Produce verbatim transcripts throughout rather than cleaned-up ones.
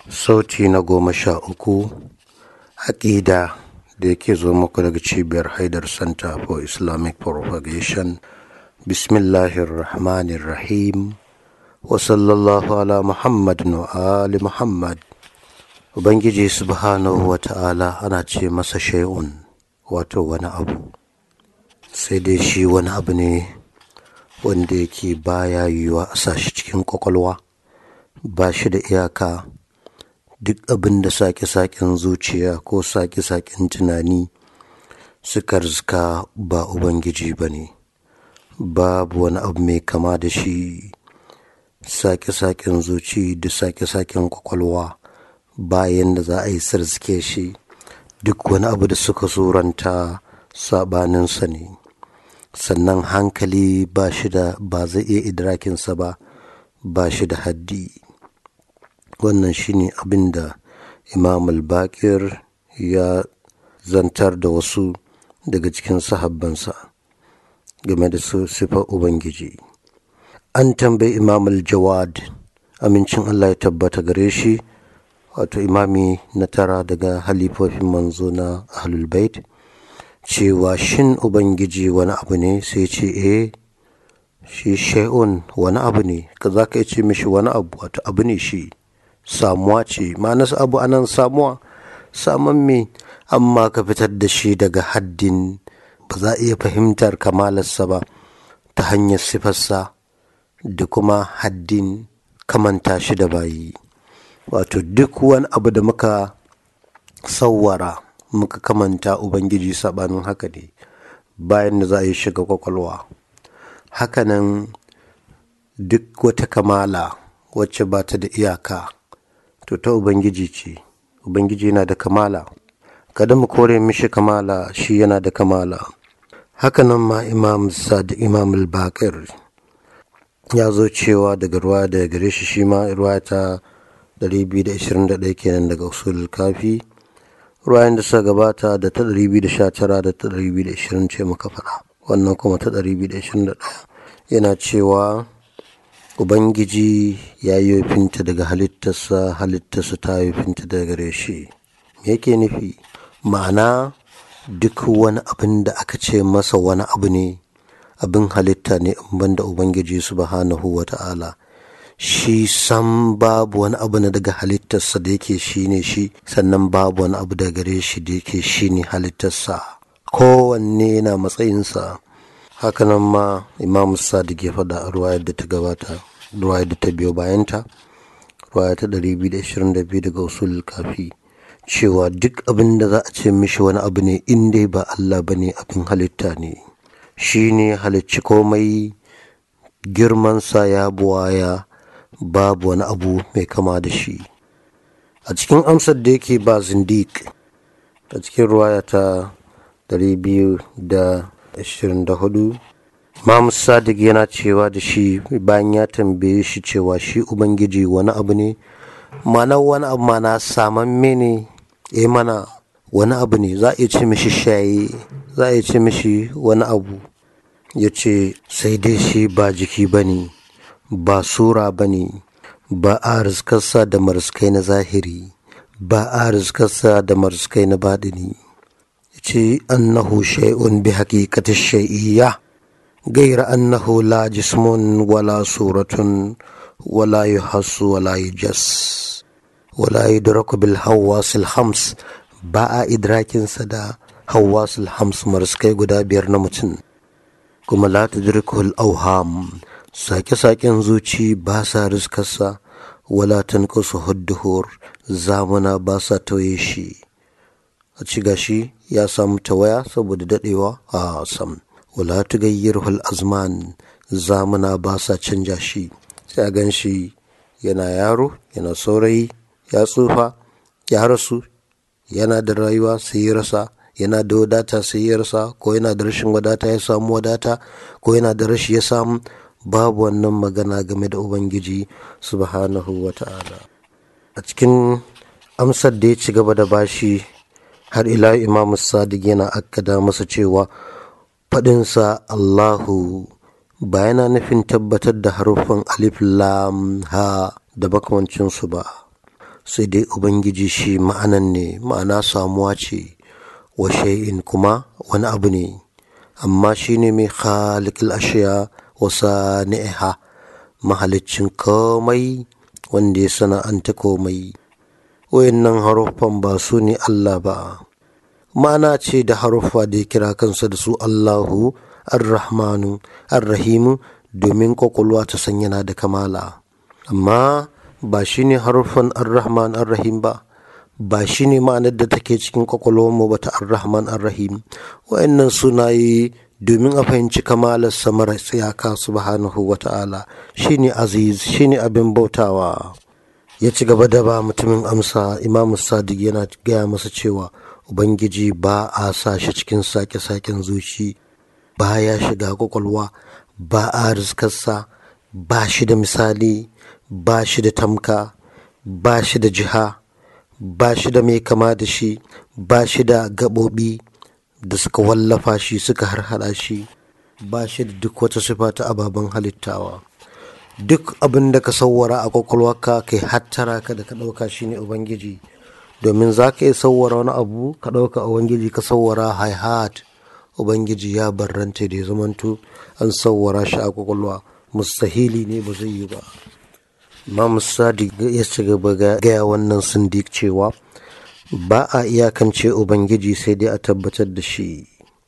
Sauti na goma sha uku, aƙida da yake zo muku daga cibiyar Haidar Center for Islamic Propagation. Bismillahirrahmanirrahim. Wa sallallahu ala Muhammadin wa ali Muhammad. Ubangiji subhanahu wa ta'ala ana ce masa shay'un, wato wani abu. Sai dai shi wani abu ne wanda yake baya yiwuwa a sashi cikin ƙwaƙwalwa, ba shi da iyaka. Duk abin da sake-saken zuciya ko sake-saken tunani suka rizka ba Ubangiji ba ne, babu wani abu mai kama da shi. Sake-saken zuci da sake-saken kwakwalwa bayan da za a yi sirzike shi, duk wani abu da suka suranta sabaninsa ne. Sannan hankali ba shi da ba zai iya idrakinsa ba, ba shi da haddi. Wannan shine abin da Imam al-Baqir ya zantar da wasu daga cikin sahabbansa game da su sifar Ubangiji. An tambayi Imam al-Jawad, amincin Allah ya tabbata gare shi, wato imami na tara daga halifofin manzo na Ahlul Bait, cewa shin Ubangiji wani abu ne? Sai ce eh, shi shay'un wani abu ne. Ka za ka ce mishi wani abu, wato abu ne shi, samuwa ce. Ma'anar abu anan samuwa, saman me, amma ka fitar da shi daga haddin, ba za a iya fahimtar kamalarsa ba ta hanyar sifarsa da kuma haddin kamanta shi da bayi. Wato duk wani abu da muka sawwara muka kamanta Ubangiji sabanin haka ne, bayan da za a yi shiga kwakwalwa. Hakanan duk wata kamala wacce ba ta da iyaka, to ta Ubangiji ce. Ubangiji yana da kamala, kada mu kore mishi kamala, shi yana da kamala. Hakanan ma Imam Sadiq Imam al-Baqir ya zo cewa daga ruwa daga gare shi, shi ma ruwa ta ɗari biyu da ashirin da ɗaya kenan daga usul kafi. Ruwayan da suka gabata da ta ɗari biyu da sha tara da ta ɗari biyu da ashirin ce muka faɗa. Wannan kuma ta ɗari biyu da ashirin da ɗaya yana cewa Ubangiji ya yi finta daga halittarsa, halittarsa ta yi finta daga gare shi. Me yake nufi? Ma'ana duk wani abin da aka ce masa wani abu ne, abin halitta ne in banda Ubangiji subhanahu wa ta'ala. Shi sam babu wani abu na daga halittarsa da yake shi ne shi, sannan babu wani abu daga gare shi da yake shi ne halittarsa. Kowanne na matsayinsa. Hakanan ma Imam Sadiq ya faɗa a ruwayar da ta gabata, ruwayar da ta biyo bayanta, ruwaya ta ɗari biyu da ashirin da biyu daga usul kafi, cewa duk abin da za a ce mishi wani abu ne in dai ba Allah ba ne, abin halitta ne. Shi ne halicci komai, girmansa ya buwaya, babu wani abu mai kama da shi. A cikin amsar da yake ba zindiq, a cikin ruwaya ta ɗari biyu da ashirin da hudu, Imam Sadiq yana cewa da shi bayan ya tambaye shi cewa shi Ubangiji wani abu ne, mana wani abu mana saman mene, eh mana wani abu ne, za a iya ce mishi shayi, za a iya ce mishi wani abu. Ya ce sai dai shi ba jiki ba ne, ba sura ba ne, ba a rizkarsa da mariskai na zahiri, ba a rizkarsa da mariskai na baɗini. Ya ce annahu shay'un bi haqiqati shay'iyya gaira annahu la jismun wala suratun wala yuhassu wala yujas wala yudraku bil hawasil hams. Ba a idrakinsa da hawasil hams, mariskai guda biyar na mutum. Kuma la tudrikul auham, sake-saken zuci ba sa riskarsa, wala tanqusu hudduhur, zamana ba sa tauye shi. A ci gashi ya samu tawaya saboda dadewa a sam. Wala tugayyirul azman, zamana ba sa canja shi. Sai a gan shi yana yaro, yana saurayi, ya tsufa, ya rasu, yana da rayuwa sai ya rasa, yana da wadata sai ya rasa, ko yana da rashin wadata ya samu wadata, ko yana da rashi ya samu. Babu wannan magana game da Ubangiji subhanahu wa ta'ala. A cikin amsar da ya ci gaba da bashi, har ila Imam Sadiq yana akkada masa cewa faɗinsa Allahu ba yana nufin tabbatar da haruffan alif lam ha da makamancinsu ba. sai dai ubangiji shi ma'anan ne, ma'ana samuwa ce, wa shay'in kuma wani abu ne, amma shi ne mai khaliqul ashiya wa sani'iha, mahaliccin komai wanda ya sana'anta komai. Wayannan haruffan ba su ne Allah ba, ma'ana ce da haruffa da ya kira kansa da su Allahu, Ar-Rahmanu, Ar-Rahimu, domin kwakwalwa ta san yana da kamala. Amma ba shi ne haruffan Ar-Rahman Ar-Rahim ba, ba shi ne ma'anar da take cikin kwakwalwarmu ba ta Ar-Rahman Ar-Rahim. Wa'annan sunaye domin a fahimci kamalar samar tsiyaka subhanahu wa ta'ala, shi ne aziz, shi ne abin bautawa. Ya ci gaba da ba mutumin amsa. Imam Sadiq yana gaya masa cewa Ubangiji ba a sa shi cikin sake-saken zuci, ba ya shiga kwakwalwa, ba a riskarsa, ba shi da misali, ba shi da tamka, ba shi da jiha, ba shi da mai kama da shi, ba shi da gaɓoɓi da suka wallafa shi suka harhaɗa shi, ba shi da duk wata sifa ta ababen halittawa. Duk abin da ka sauwara a kwakwalwarka kai hattara ka da ka ɗauka shi ne Ubangiji, domin za ka iya sauwara wani abu ka ɗauka Ubangiji, ka sauwara haihat. Ubangiji ya barranta da ya zamanto an sauwara shi a kwakwalwa, mustahili ne, ba zai yi ba. Imam Sadiq ya ci gaba gaya wannan sindik cewa ba a iyakance Ubangiji sai dai a tabbatar da shi,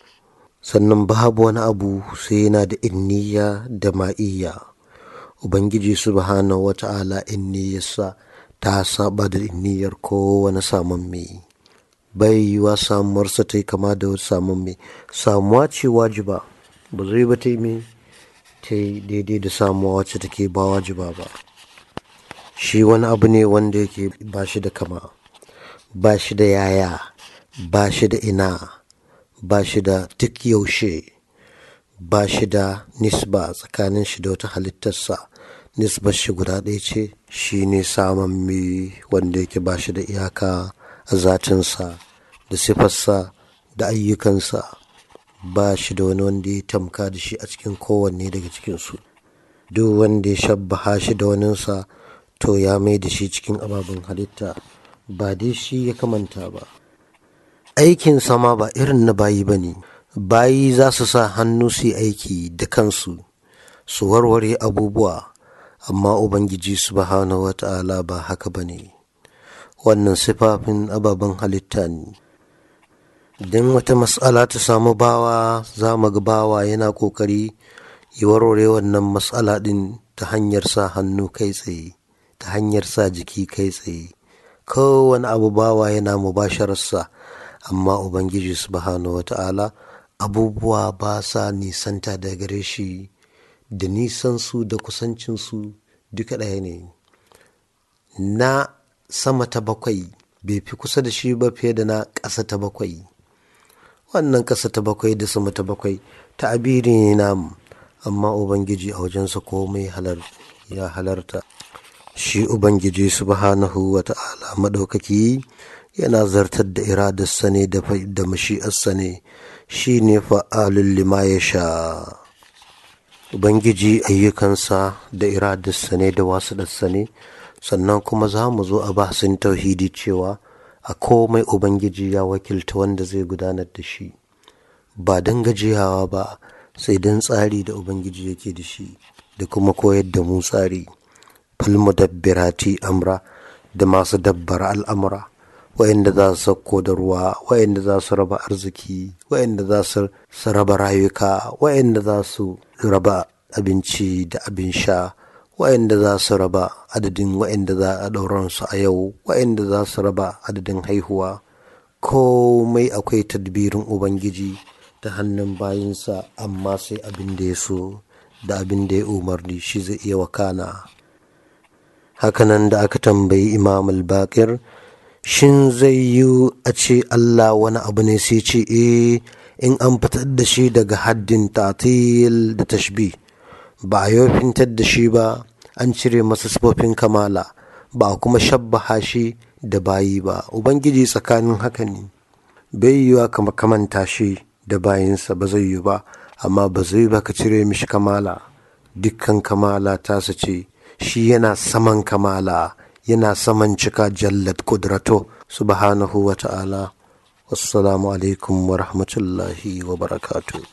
sannan babu wani abu sai yana da inniya da ma'iyya. Ubangiji subhanahu wa ta'ala inniyarsa ta saba da inniyar kowane samamme, bai yiwa samuwarsa ta yi kama da wata samamme. Samuwa ce wajiba, ba zai ba ta yi ta yi daidai da samuwa wacce take ba wajiba ba. Shi wani abu ne wanda yake ba shi da kama, ba shi da yaya, ba shi da ina, ba shi da duk yaushe, ba shi da nisba tsakanin shi da wata halittarsa. Nisbar shi guda ɗaya ce, shi ne samamme wanda yake ba shi da iyaka a zatinsa da sifarsa da ayyukansa, ba shi da wani wanda ya tamka da shi a cikin kowanne daga cikinsu. Duk wanda ya shabbaha shi da waninsa to ya mai da shi cikin ababen halitta, ba dai shi ya kamanta ba. Aikin sama ba irin na bayi ba ne. Bayi za su sa hannu su yi aiki da kansu, su warware abubuwa, amma Ubangiji subhanahu wa ta'ala ba haka ba ne. Wannan sifafin ababen halitta ne. Idan wata matsala ta samu bawa, za mu ga bawa yana ƙoƙari ya warware wannan matsala ɗin ta hanyar sa hannu kai tsaye, ta hanyar sa jiki kai tsaye. Kowane abu bawa yana mubashararsa, amma Ubangiji subhanahu wa ta'ala abubuwa ba sa nisanta da gare shi, da nisansu da kusancinsu duka ɗaya ne. Na sama ta bakwai bai fi kusa da shi ba fiye da na ƙasa ta bakwai. Wannan ƙasa ta bakwai da sama ta bakwai ta'abiri ne namu, amma Ubangiji a wajensa komai halar ya halarta. Shi Ubangiji subhanahu wa ta'ala maɗaukaki yana zartar da iradarsa ne da mashi'arsa ne, shi ne fa'alun lima ya sha. Ubangiji ayyukansa da iradarsa ne da wasuɗarsa ne. Sannan kuma za mu zo a bahasin tauhidi cewa a komai Ubangiji ya wakilta wanda zai gudanar da shi, ba don gajiyawa ba, sai don tsari da Ubangiji yake da shi, da kuma koyar da mu tsari. Falmudabbirati amra, da masu dabbara al'amura, wa'inda za su sauko da ruwa, wa'inda za su raba arziki, wa'inda za su raba rayuka, wa'inda za su raba abinci da abin sha, wa'inda za su raba adadin wa'inda za a ɗauransu a yau, wa'inda za su raba adadin haihuwa. Komai akwai tadbirin Ubangiji ta hannun bayinsa, amma sai abin da ya so da abin da ya umarni shi zai iya wakana. Hakanan da aka tambayi Imam al-Baqir, shin zai yi a ce Allah wani abu ne, sai ce eh, in an fitar da shi daga haddin ta'til da tashbih, ba a yofintar da shi ba, an cire masa sifofin kamala, ba a kuma shabbaha shi da bayi ba. Ubangiji tsakanin haka ne, bai yiwa kama kamanta shi da bayinsa, ba zai yi ba, amma ba zai ba ka cire mishi kamala. Dukkan kamala tasa ce, shi yana saman kamala, yana saman cika jallat kudrato subhanahu wa ta'ala. Wassalamu alaikum wa rahmatullahi wa barakatuh.